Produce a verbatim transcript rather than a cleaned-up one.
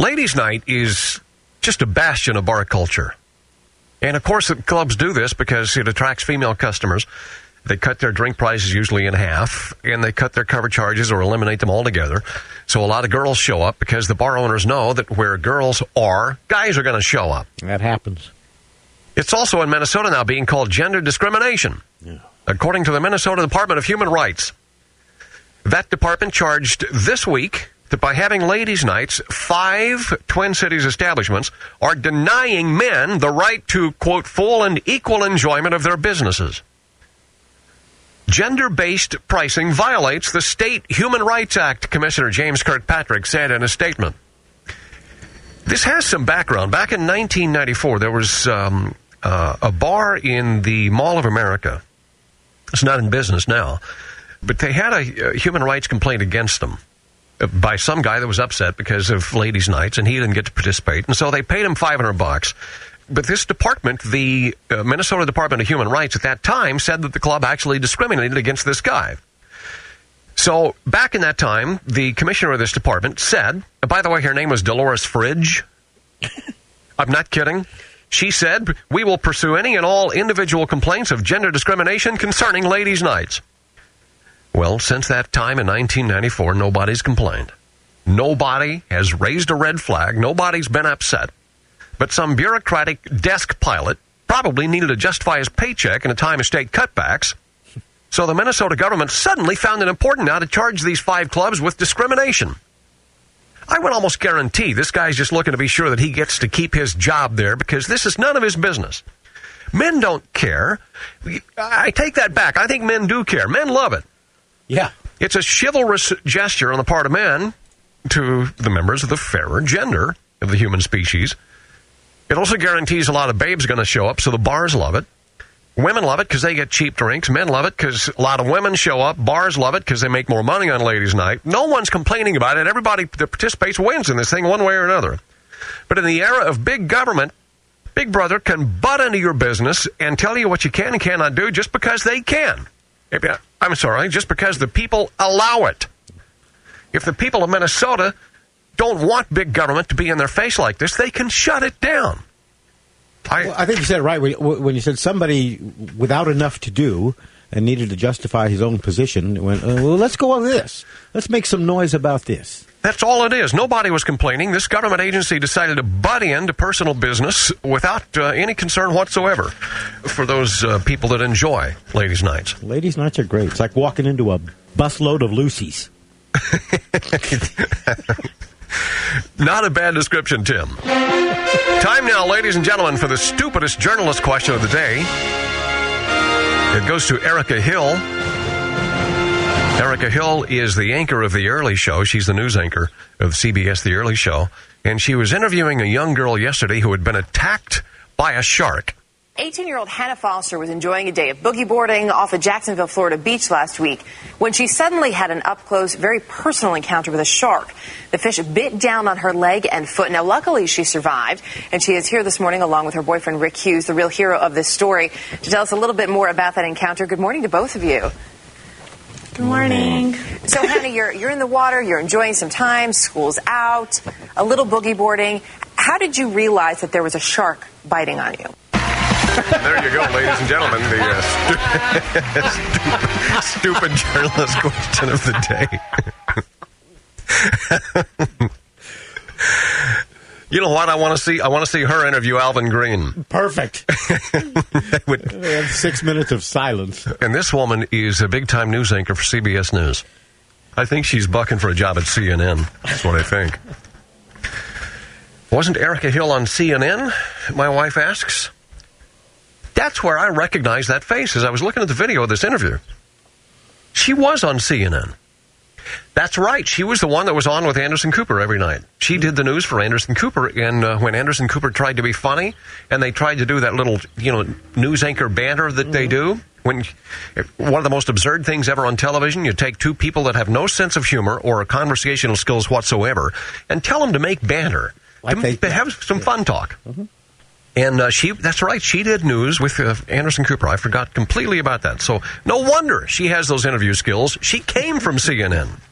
Ladies' night is just a bastion of bar culture. And, of course, the clubs do this because it attracts female customers. They cut their drink prices usually in half, and they cut their cover charges or eliminate them altogether. So a lot of girls show up because the bar owners know that where girls are, guys are going to show up. That happens. It's also in Minnesota now being called gender discrimination, yeah. according to the Minnesota Department of Human Rights. That department charged this week that by having ladies' nights, five Twin Cities establishments are denying men the right to, quote, full and equal enjoyment of their businesses. Gender-based pricing violates the State Human Rights Act, Commissioner James Kirkpatrick said in a statement. This has some background. Back in nineteen ninety-four, there was um, uh, a bar in the Mall of America. It's not in business now, but they had a, a human rights complaint against them by some guy that was upset because of ladies' nights, and he didn't get to participate. And so they paid him five hundred bucks. But this department, the uh, Minnesota Department of Human Rights at that time, said that the club actually discriminated against this guy. So back in that time, the commissioner of this department said, by the way, her name was Dolores Fridge. I'm not kidding. She said, we will pursue any and all individual complaints of gender discrimination concerning ladies' nights. Well, since that time in nineteen ninety-four, nobody's complained. Nobody has raised a red flag. Nobody's been upset. But some bureaucratic desk pilot probably needed to justify his paycheck in a time of state cutbacks. So the Minnesota government suddenly found it important now to charge these five clubs with discrimination. I would almost guarantee this guy's just looking to be sure that he gets to keep his job there because this is none of his business. Men don't care. I take that back. I think men do care. Men love it. Yeah. It's a chivalrous gesture on the part of men to the members of the fairer gender of the human species. It also guarantees a lot of babes are going to show up, so the bars love it. Women love it because they get cheap drinks. Men love it because a lot of women show up. Bars love it because they make more money on ladies' night. No one's complaining about it. Everybody that participates wins in this thing one way or another. But in the era of big government, Big Brother can butt into your business and tell you what you can and cannot do just because they can. I'm sorry, just because the people allow it. If the people of Minnesota don't want big government to be in their face like this, they can shut it down. I, well, I think you said it right when you said somebody without enough to do and needed to justify his own position went, uh, well, let's go on this. Let's make some noise about this. That's all it is. Nobody was complaining. This government agency decided to butt into personal business without uh, any concern whatsoever for those uh, people that enjoy ladies' nights. Ladies' nights are great. It's like walking into a busload of Lucy's. Not a bad description, Tim. Time now, ladies and gentlemen, for the stupidest journalist question of the day. It goes to Erica Hill. Erica Hill is the anchor of The Early Show. She's the news anchor of C B S The Early Show. And she was interviewing a young girl yesterday who had been attacked by a shark. eighteen-year-old Hannah Foster was enjoying a day of boogie boarding off a Jacksonville, Florida beach last week when she suddenly had an up-close, very personal encounter with a shark. The fish bit down on her leg and foot. Now, luckily, she survived, and she is here this morning along with her boyfriend, Rick Hughes, the real hero of this story, to tell us a little bit more about that encounter. Good morning to both of you. Good morning. So, Hannah, you're, you're in the water, you're enjoying some time, school's out, a little boogie boarding. How did you realize that there was a shark biting on you? There you go, ladies and gentlemen, the uh, stu- stupid, stupid journalist question of the day. You know what? I want to see. I want to see her interview Alvin Green. Perfect. would, we have six minutes of silence. And this woman is a big-time news anchor for C B S News. I think she's bucking for a job at C N N. That's what I think. Wasn't Erica Hill on C N N? My wife asks. That's where I recognized that face as I was looking at the video of this interview. She was on C N N. That's right. She was the one that was on with Anderson Cooper every night. She did the news for Anderson Cooper, and uh, when Anderson Cooper tried to be funny, and they tried to do that little, you know, news anchor banter that they do, when one of the most absurd things ever on television, you take two people that have no sense of humor or conversational skills whatsoever, and tell them to make banter, like to, they, to have some yeah. fun talk. Mm-hmm. And uh, she, that's right, she did news with uh, Anderson Cooper. I forgot completely about that. So no wonder she has those interview skills. She came from C N N.